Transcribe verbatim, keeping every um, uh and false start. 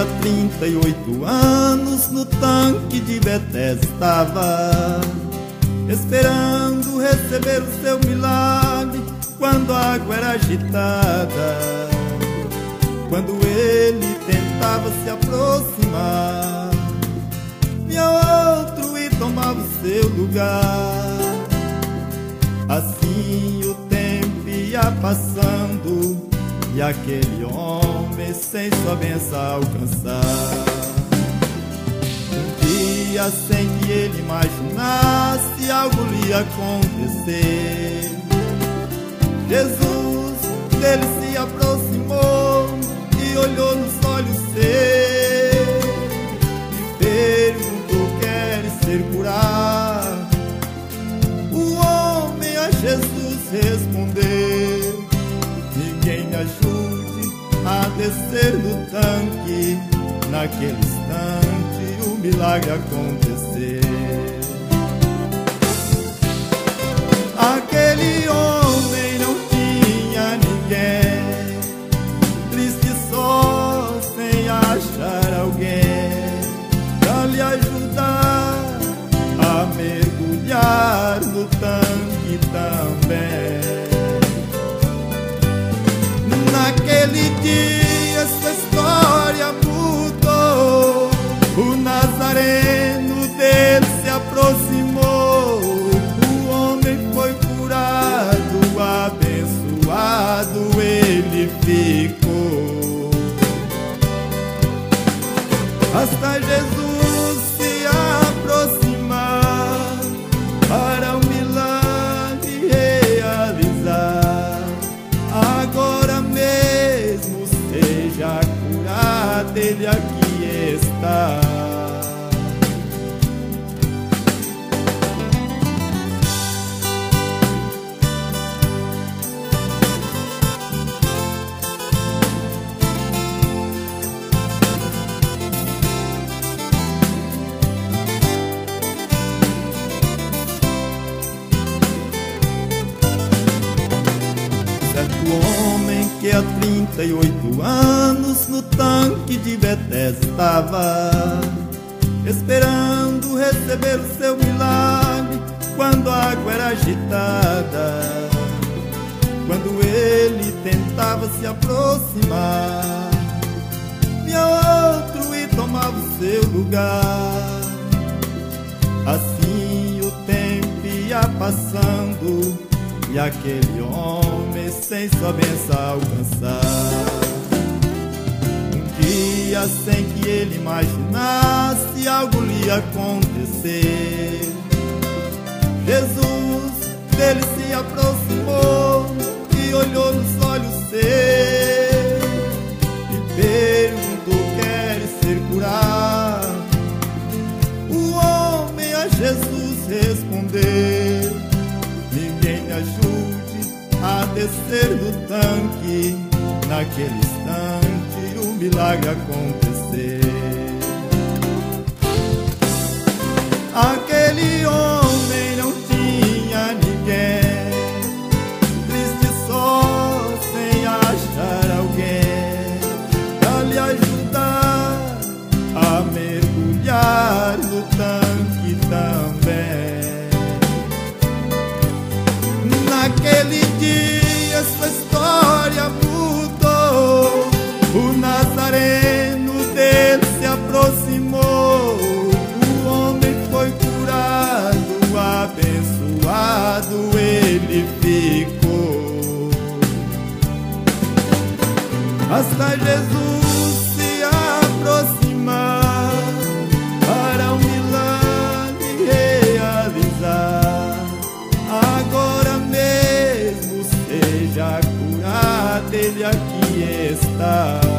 há trinta e oito anos no tanque de Betesda estava, esperando receber o seu milagre quando a água era agitada. Quando ele tentava se aproximar, vinha outro e tomava o seu lugar. Assim o tempo ia passando e aquele homem sem sua bênção alcançar. Um dia, sem que ele imaginasse, algo lhe ia acontecer. Jesus dele se aproximou e olhou nos olhos seus e perguntou: queres ser curado? O homem a Jesus respondeu: ninguém me ajude a descer do tanque. Naquele instante o milagre aconteceu. Aquele homem não tinha ninguém, triste só, sem achar alguém pra lhe ajudar a mergulhar no tanque também. Naquele dia sua história mudou, o nazareno dele se aproximou, o homem foi curado, abençoado ele ficou. Basta Jesus se aproximar para o milagre realizar. Agora mesmo seja curado, ele aqui está. O homem que há trinta e oito anos no tanque de Betesda estava, esperando receber o seu milagre quando a água era agitada. Quando ele tentava se aproximar, vinha outro e tomava o seu lugar. Assim o tempo ia passando e aquele homem sem sua bênção alcançar. Um dia, sem que ele imaginasse, algo lhe ia acontecer. Jesus dele se aproximou e olhou nos olhos seus e perguntou: queres ser curado? O homem a Jesus respondeu: ninguém me ajude a descer do tanque. Naquele instante o milagre aconteceu. Aquele homem não tinha ninguém, triste só, sem achar alguém pra lhe ajudar a mergulhar no tanque também. Naquele dia sua história mudou, o nazareno dele se aproximou, o homem foi curado, abençoado ele ficou. Basta Jesus se aproximar para o milagre realizar. Agora mesmo seja curado, ele aqui está.